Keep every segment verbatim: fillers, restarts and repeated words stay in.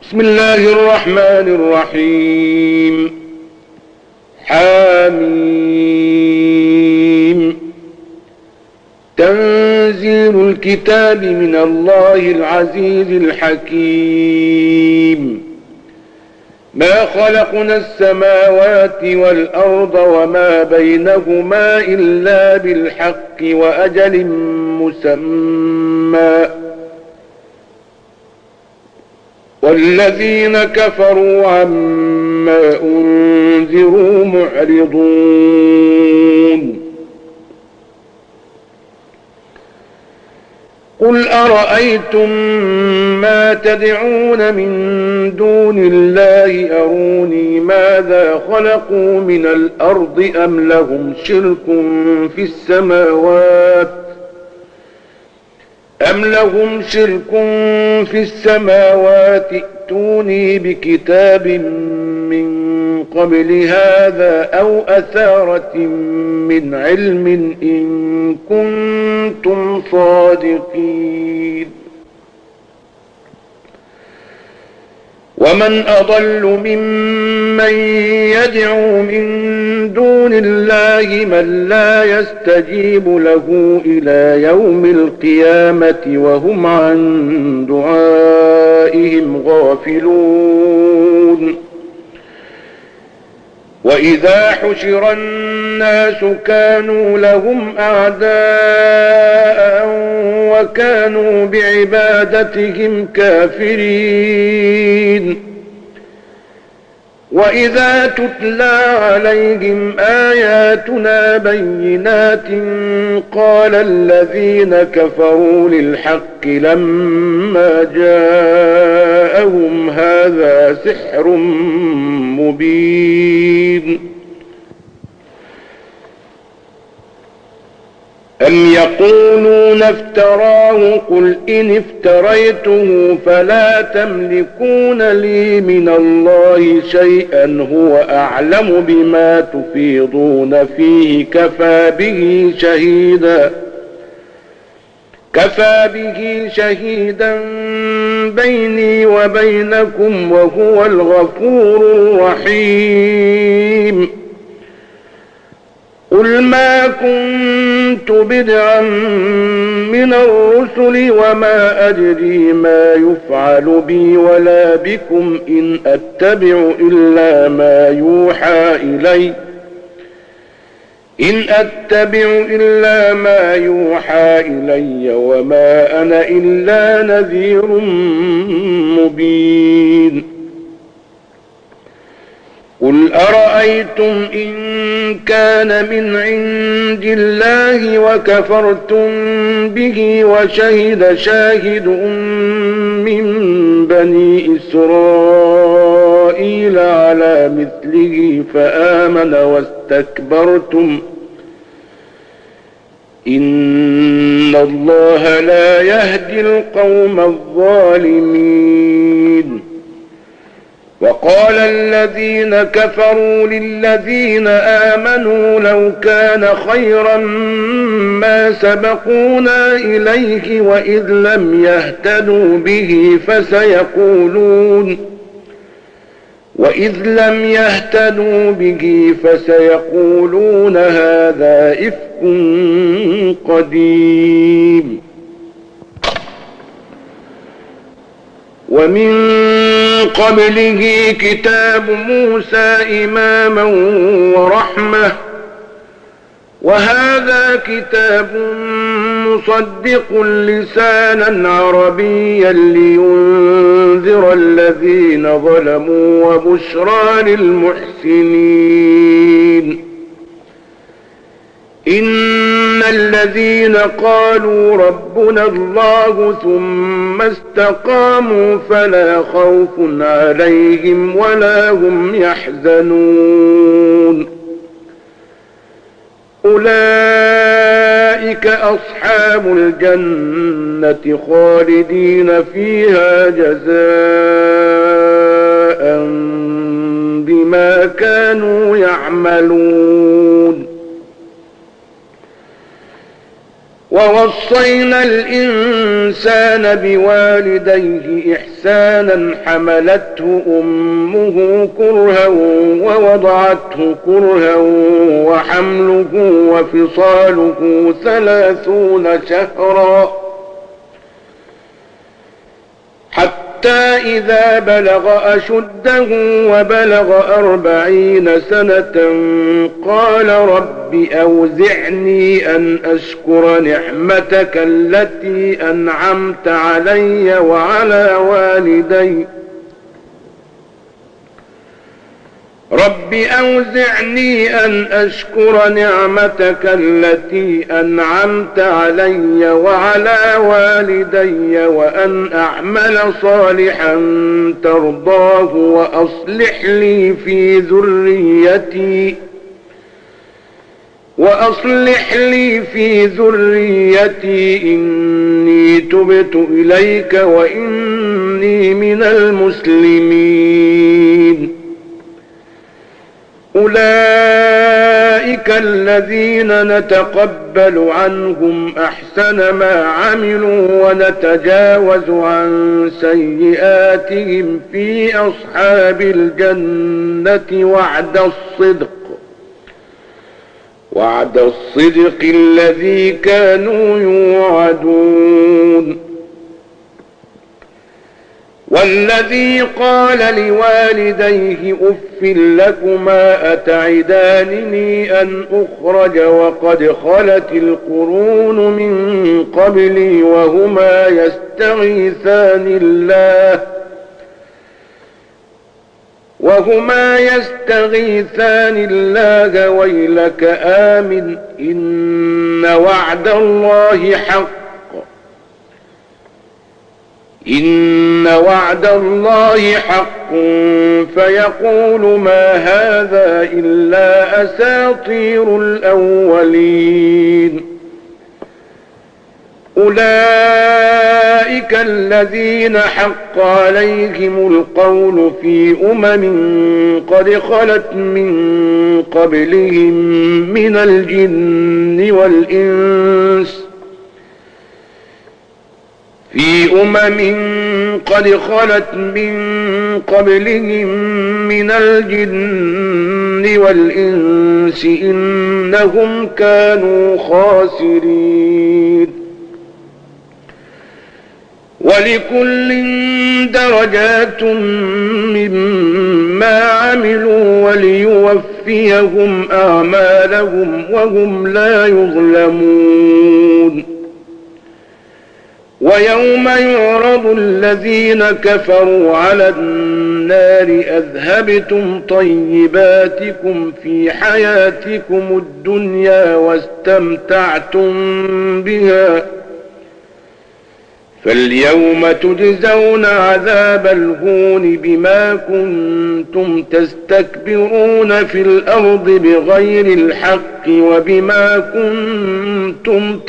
بسم الله الرحمن الرحيم. حميم. تنزيل الكتاب من الله العزيز الحكيم. ما خلقنا السماوات والأرض وما بينهما إلا بالحق وأجل مسمى، والذين كفروا عما أنذروا معرضون. قل أرأيتم ما تدعون من دون الله أروني ماذا خلقوا من الأرض أم لهم شرك في السماوات أم لهم شرك في السماوات ائتوني بكتاب من قبل هذا أو أثارة من علم إن كنتم صادقين. ومن أضل ممن يدعو من دون الله من لا يستجيب له إلى يوم القيامة وهم عن دعائهم غافلون. وإذا حشر الناس كانوا لهم أعداء وكانوا بعبادتهم كافرين. وإذا تتلى عليهم آياتنا بينات قال الذين كفروا للحق لما جاءهم هذا سحر مبين. أم يقولون افتراه قل إن افتريته فلا تملكون لي من الله شيئا هو أعلم بما تفيضون فيه كفى به شهيدا كفى به شهيدا بيني وبينكم وهو الغفور الرحيم. قل ما كنت بدعا من الرسل وما أدري ما يفعل بي ولا بكم إن أتبع إلا ما يوحى إلي إن أتبع إلا ما يوحى إلي وما أنا إلا نذير مبين. قل أرأيتم إن كان من عند الله وكفرتم به وشهد شاهد من بني إسرائيل على مثله فآمن واستكبرتم إن الله لا يهدي القوم الظالمين. وقال الذين كفروا للذين آمنوا لو كان خيرا ما سبقونا إليه وإذ لم يهتدوا به فسيقولون وإذ لم يهتدوا به فسيقولون هذا إفك قديم. ومن قبله كتاب موسى إماما ورحمة وهذا كتاب مصدق لسانا عربيا لينذر الذين ظلموا وبشرى للمحسنين. إن الذين قالوا ربنا الله ثم استقاموا فلا خوف عليهم ولا هم يحزنون. أولئك أصحاب الجنة خالدين فيها جزاء بما كانوا يعملون. ووصى ووصينا الإنسان بوالديه إحسانا حملته أمه كرها ووضعته كرها وحمله وفصاله ثلاثون شهرا حتى إذا بلغ أشده وبلغ أربعين سنة قال رب أوزعني أن أشكر نعمتك التي أنعمت علي وعلى والدي رب أوزعني أن أشكر نعمتك التي أنعمت علي وعلى والدي وأن أعمل صالحا ترضاه وأصلح لي في ذريتي وأصلح لي في ذريتي إني تبت إليك وإني من المسلمين. أولئك الذين نتقبل عنهم أحسن ما عملوا ونتجاوز عن سيئاتهم في أصحاب الجنة وعد الصدق وعد الصدق الذي كانوا يوعدون. والذي قال لوالديه أف لكما أتعدانني أن أخرج وقد خلت القرون من قبلي وهما يستغيثان الله وهما يستغيثان الله ويلك آمن إن وعد الله حق إن وعد الله حق فيقول ما هذا إلا أساطير الأولين. أولئك الذين حق عليهم القول في أمم قد خلت من قبلهم من الجن والإنس في أمم قد خلت من قبلهم من الجن والإنس إنهم كانوا خاسرين. ولكل درجات مما عملوا وليوفيهم أعمالهم وهم لا يظلمون. ويوم يعرض الذين كفروا على النار أذهبتم طيباتكم في حياتكم الدنيا واستمتعتم بها فاليوم تجزون عذاب الهون بما كنتم تستكبرون في الأرض بغير الحق وبما كنتم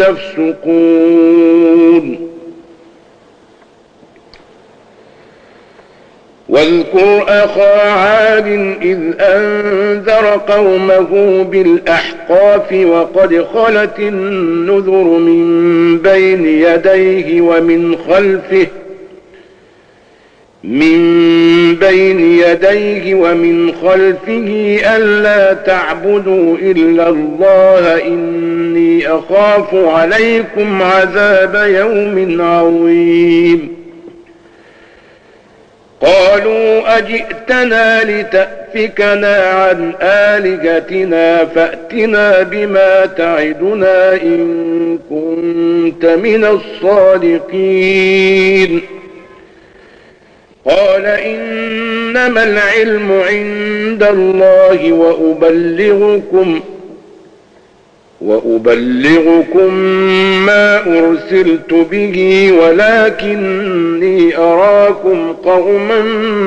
تفسقون. واذكر أخا عاد إذ أنذر قومه بالأحقاف وقد خلت النذر من بين يديه ومن خلفه من بين يديه ومن خلفه ألا تعبدوا إلا الله إني أخاف عليكم عذاب يوم عظيم. قالوا أجئتنا لتأفكنا عن آلهتنا فأتنا بما تعدنا إن كنت من الصادقين. قال إنما العلم عند الله وأبلغكم وأبلغكم ما أرسلت به ولكني أراكم قوما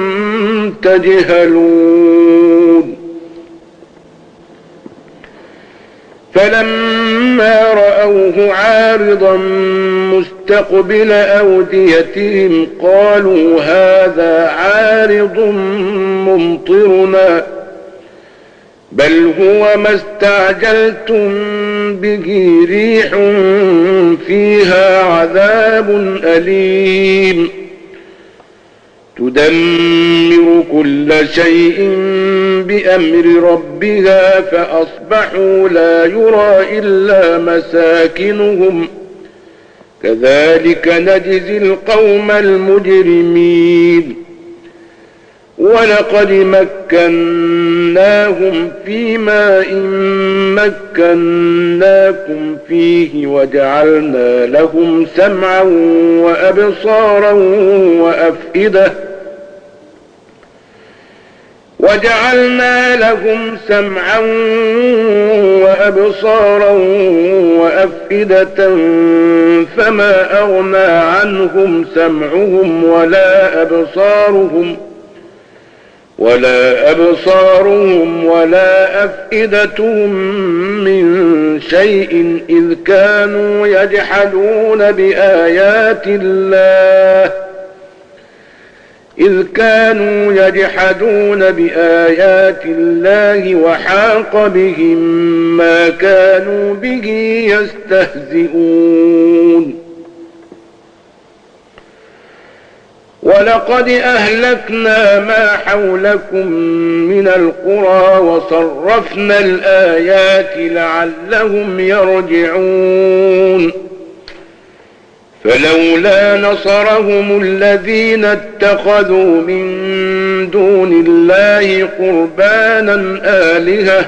تجهلون. فلما رأوه عارضا مستقبل أوديتهم قالوا هذا عارض ممطرنا بل هو ما استعجلتم به ريح فيها عذاب أليم تدمر كل شيء بأمر ربها فأصبحوا لا يرى إلا مساكنهم كذلك نجزي القوم المجرمين ولقد مكناهم في ماء مكناكم فيه وجعلنا لهم سمعا وأبصارا وأفئدة وجعلنا لهم سمعا وأبصارا وأفئدة فما أغنى عنهم سمعهم ولا أبصارهم ولا أبصارهم ولا أفئدتهم من شيء إذ كانوا يجحدون بآيات الله إذ كانوا يجحدون بآيات الله وحاق بهم ما كانوا به يستهزئون ولقد أهلكنا ما حولكم من القرى وصرفنا الآيات لعلهم يرجعون فلولا نصرهم الذين اتخذوا من دون الله قربانا آلهة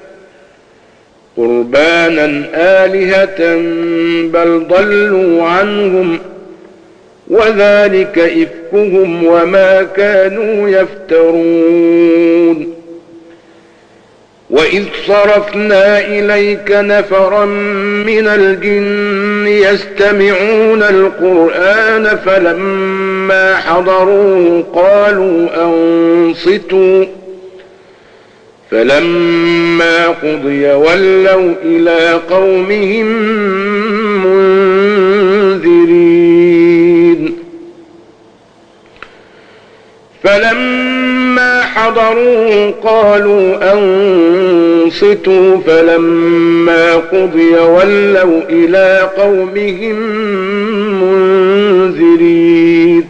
قربانا آلهة بل ضلوا عنهم وذلك إفكهم وما كانوا يفترون وإذ صرفنا إليك نفرا من الجن يستمعون القرآن فلما حضروه قالوا أنصتوا فلما قضي ولوا إلى قومهم منذرين فلما حضروه قالوا أنصتوا فلما قضي ولوا إلى قومهم منذرين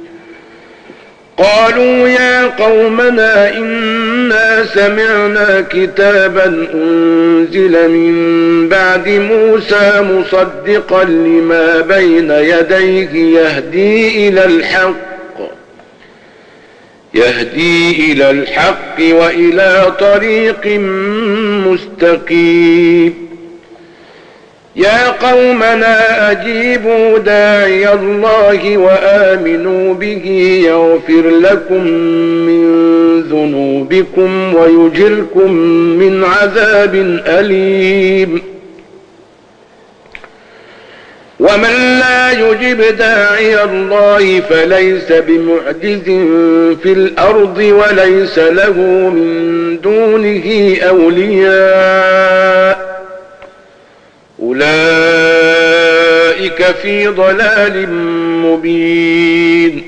قالوا يا قومنا إنا سمعنا كتابا أنزل من بعد موسى مصدقا لما بين يديه يهدي إلى الحق يهدي إلى الحق وإلى طريق مستقيم يا قومنا أجيبوا داعي الله وآمنوا به يغفر لكم من ذنوبكم ويجركم من عذاب أليم ومن لا يجب داعي الله فليس بمعجز في الأرض وليس له من دونه أولياء أولئك في ضلال مبين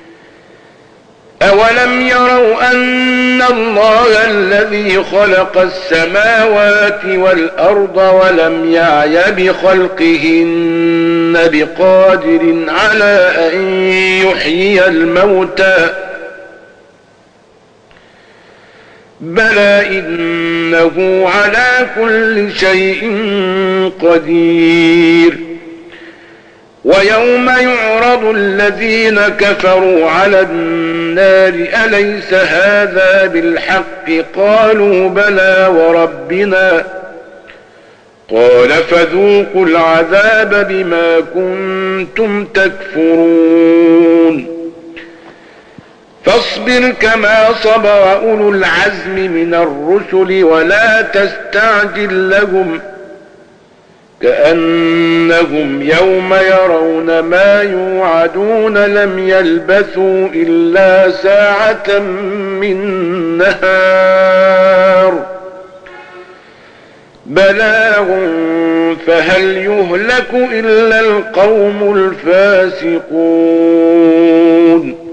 أولم يروا أن الله الذي خلق السماوات والأرض ولم يعي بخلقهن بقادر على أن يحيي الموتى بلى إنه على كل شيء قدير ويوم يعرض الذين كفروا على النار أليس هذا بالحق قالوا بلى وربنا قال فذوقوا العذاب بما كنتم تكفرون فاصبر كما صبر أولو العزم من الرسل ولا تستعجل لهم كأنهم يوم يرون ما يوعدون لم يلبثوا إلا ساعة من نهار بلاغ فهل يهلك إلا القوم الفاسقون